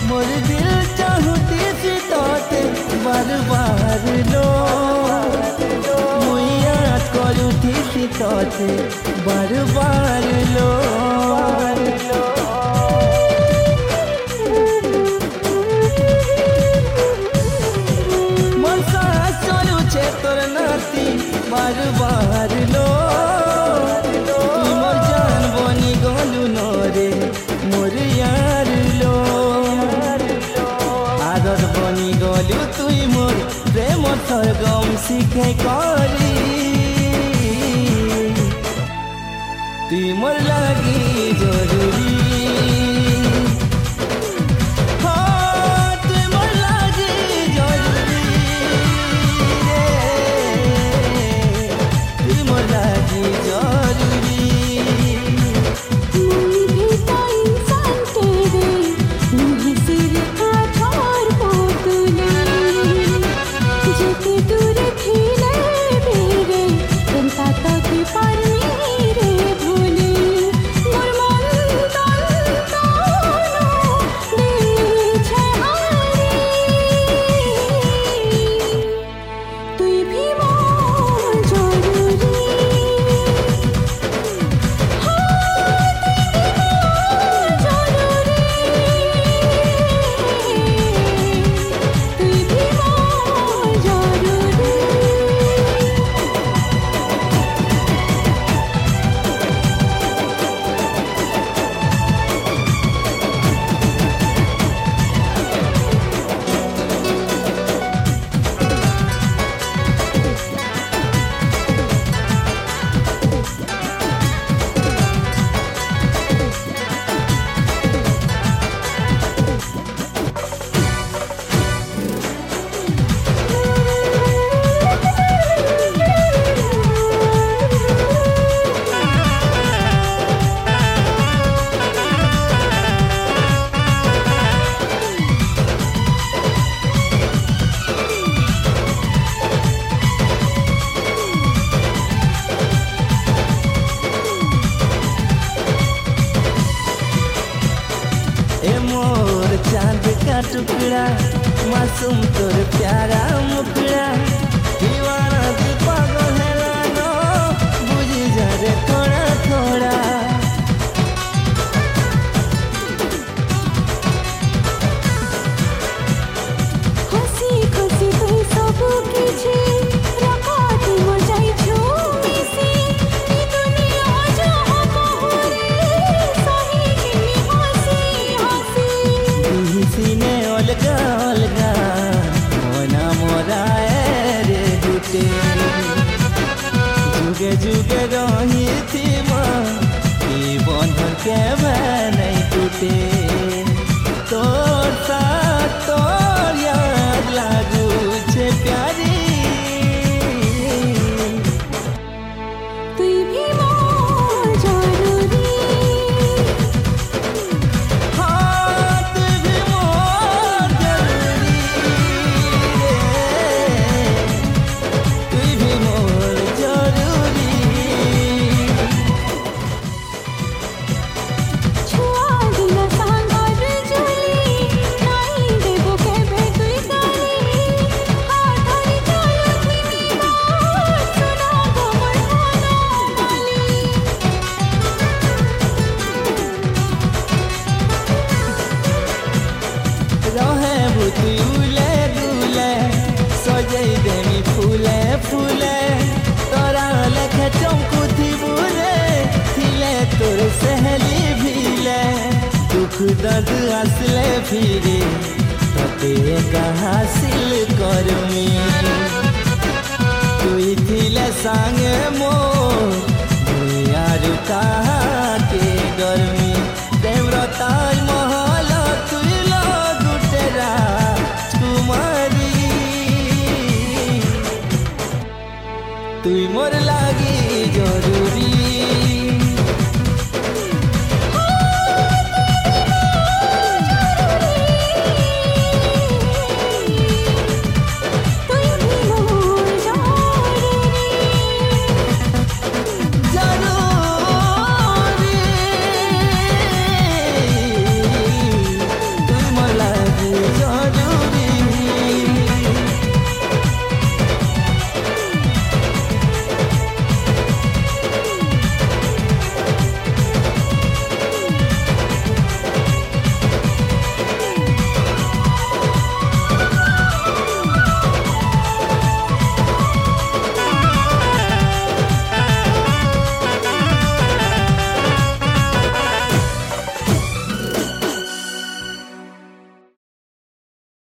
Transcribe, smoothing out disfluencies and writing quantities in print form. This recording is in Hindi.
मोर दिल चाहती सी तोते बार बार लो मुई याद करूथी सी तोते बार बार लो मोर सास चलुछे तोर नाती बार बार लो तुई मोर जान बनी गलु न रे मोर यार लो आदत बनी गलु तुई मोर प्रेम सरगम शिखे करी तुई मोर लागी जरूरी चांद का टुकड़ा मासूम तोर प्यारा मुखड़ा दीवाना दी पागल है लानो बुझी जा रे थोड़ा थोड़ा हसी खुशी तू सब किछि रखाती मोर जाई छु मिसी ई दुनिया जहां बहुरे सही किनी हसी हसी सीने अलगा अलगा मोना मोरा रे जुटे जुगे जुगे रही थी ई बंधन के नहीं टूटे तोर साथ तोर याद लागू छे प्यारी तुई भी मोर जरूरी दुले दुले सजई देमी फूले फूले तोरा लेखे चमकू थी बुरे थिले तोर सहेली भीले दुख दर्द हंसले फिरे तते का हासिल करमी तुई थिले संगे मोर यार कहा के